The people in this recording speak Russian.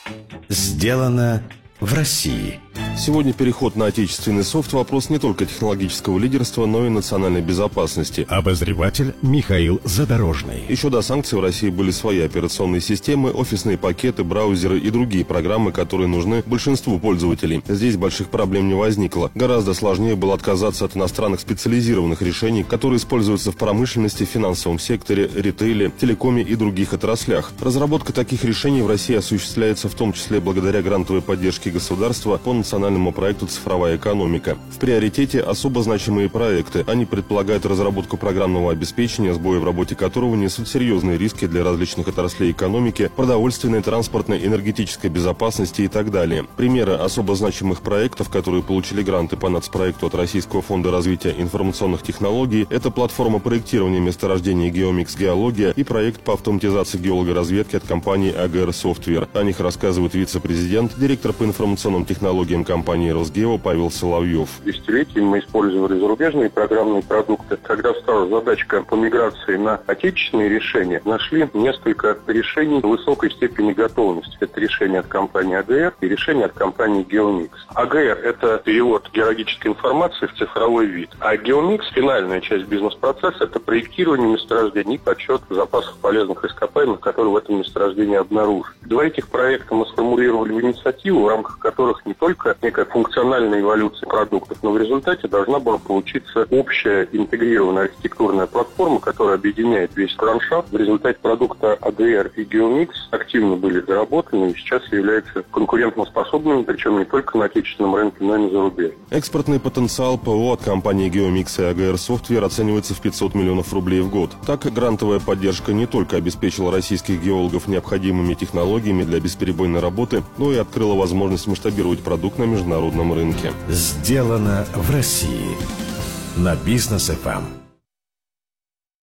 Сделано в России. Сегодня переход на отечественный софт – вопрос не только технологического лидерства, но и национальной безопасности. Обозреватель Михаил Задорожный. Еще до санкций в России были свои операционные системы, офисные пакеты, браузеры и другие программы, которые нужны большинству пользователей. Здесь больших проблем не возникло. Гораздо сложнее было отказаться от иностранных специализированных решений, которые используются в промышленности, финансовом секторе, ритейле, телекоме и других отраслях. Разработка таких решений в России осуществляется в том числе благодаря грантовой поддержке государства по национальному проекту «Цифровая экономика». В приоритете особо значимые проекты. Они предполагают разработку программного обеспечения, сбои в работе которого несут серьезные риски для различных отраслей экономики, продовольственной, транспортной, энергетической безопасности и так далее. Примеры особо значимых проектов, которые получили гранты по нацпроекту от Российского фонда развития информационных технологий, это платформа проектирования месторождений Geomix Геология и проект по автоматизации геологоразведки от компании AGR Software. О них рассказывает вице-президент, директор по информационным технологиям компании «Росгео» Павел Соловьев. Десятилетиями мы использовали зарубежные программные продукты. Когда встала задачка по миграции на отечественные решения, нашли несколько решений высокой степени готовности. Это решение от компании AGR и решение от компании Geomix. AGR – это перевод геологической информации в цифровой вид. А Geomix, финальная часть бизнес-процесса, это проектирование месторождений и подсчет запасов полезных ископаемых, которые в этом месторождении обнаружены. Два этих проекта мы сформулировали в инициативу, в рамках которых не только некая функциональная эволюция продуктов, но в результате должна была получиться общая интегрированная архитектурная платформа, которая объединяет весь ландшафт. В результате продукта AGR и Geomix активно были доработаны и сейчас являются конкурентоспособными, причем не только на отечественном рынке, но и на зарубежном. Экспортный потенциал ПО от компании Geomix и AGR Software оценивается в 500 миллионов рублей в год. Так, грантовая поддержка не только обеспечила российских геологов необходимыми технологиями для бесперебойной работы, но и открыла возможность масштабировать продукт на международном рынке. Сделано в России. На Бизнес ФМ.